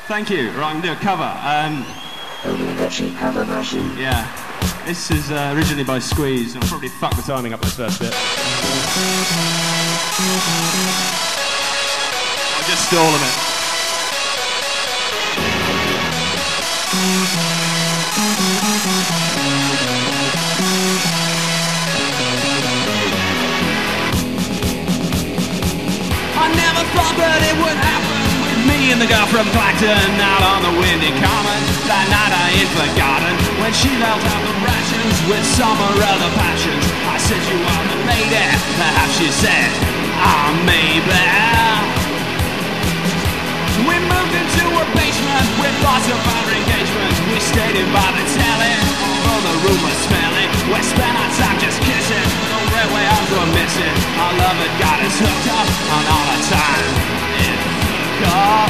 Thank you. Right, I'm going to do a cover. Only the cheap cover version. Yeah. This is originally by Squeeze. I'll probably fuck the timing up this first bit. I'll just stall a bit. I never thought that it would happen with me and the girl from Clacton out on the windy common. That night I ain't forgotten when she left out the rations with some or other passions. I said you are the lady, perhaps she said, maybe. We moved into a basement with thoughts of our engagement. We stayed in by the telly, although the room was smelly. We spent our time just kissing, the railway arms were missing. Our love had got us hooked up on all our time in the car.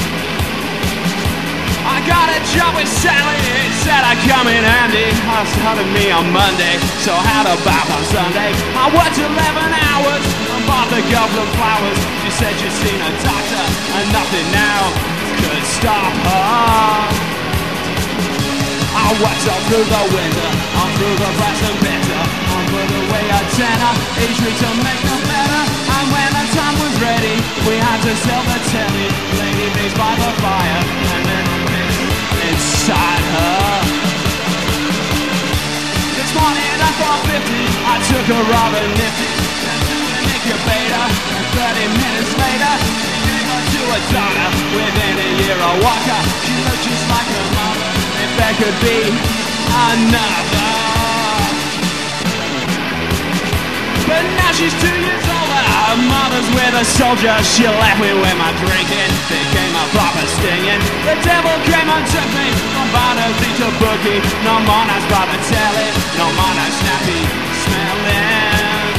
I got a job with Sally, he said I'd come in handy. I started me on Monday, so how about on Sunday? I worked 11 hours and bought the girl from flowers. She said she'd seen a doctor and nothing now could stop her. I worked all through the winter, all through the brass and bitter. I put away a tenner each week to make them better. And when the time was ready, we had to sell the telly. Lady B's by the fire, and then inside her. This morning at 4:50, I took a rather nifty an incubator, and 30 minutes later, she gave her to a daughter. Within a year I walk her, she looked just like her mother. If there could be another. But now she's 2 years older, her mother's with a soldier. She left me with my drinking, became a proper stinging. The devil came and took me from Barnaby to Bookie. No more nice by the telly, no more nice snappy smelling.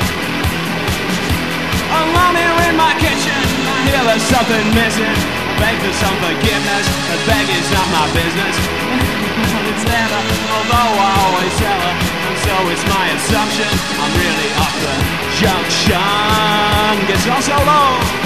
Alone here in my kitchen, I hear there's something missing. I beg for some forgiveness, but begging's not my business. It's there, although I always tell her, and so it's my assumption I'm really off the junction. Guess all so long.